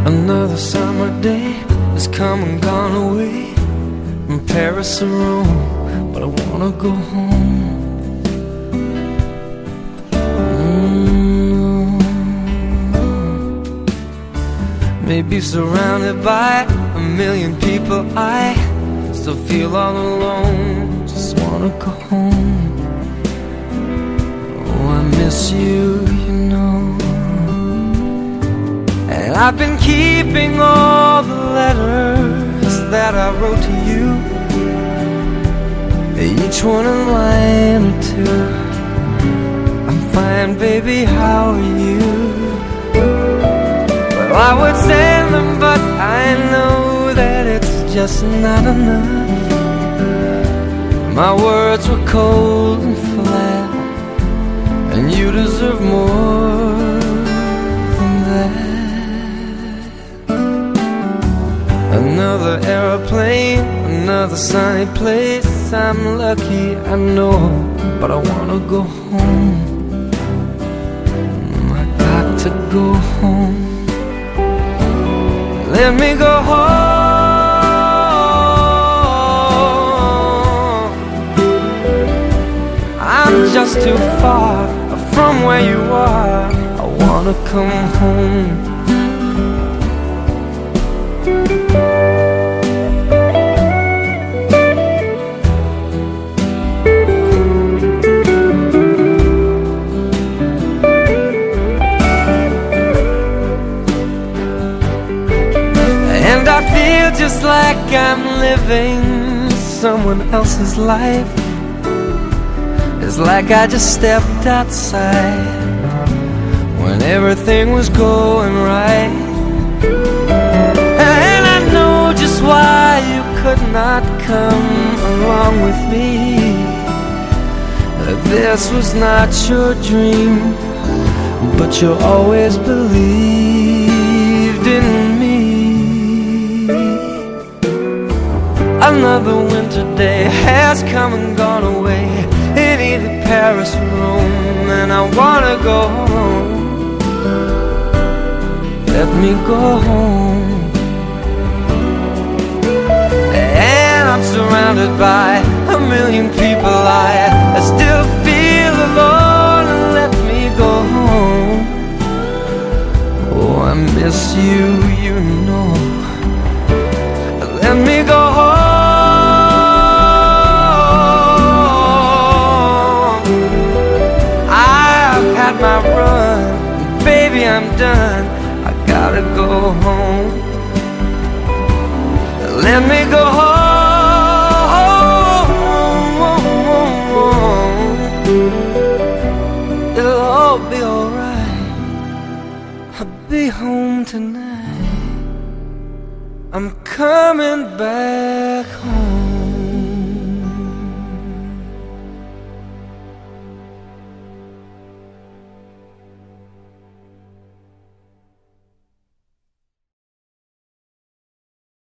Another summer day has come and gone away from Paris or Rome, but I wanna go home. Maybe surrounded by a million people, I still feel all alone. Just wanna go home. Oh, I miss you, you know. And I've been keeping all the letters that I wrote to you, each one a line or two. I'm fine, baby, how are you? Well, I would send them, but I know that it's just not enough. My words were cold and flat, and you deserve more than that. Another airplane, another sunny place. I'm lucky, I know, but I wanna go home. I got to go home. Let me go home. I'm just too far from where you are. I wanna come home. And I feel just like I'm living someone else's life. It's like I just stepped outside when everything was going right. And I know just why you could not come along with me. This was not your dream, but you always believed in me. Another winter day has come and gone away in either Paris or Rome, and I wanna go home. Let me go home. And I'm surrounded by a million people. I still feel alone. Let me go home. Oh, I miss you, you know. Let me go home. My run, baby, I'm done. I gotta go home. Let me go home. It'll all be alright. I'll be home tonight. I'm coming back home.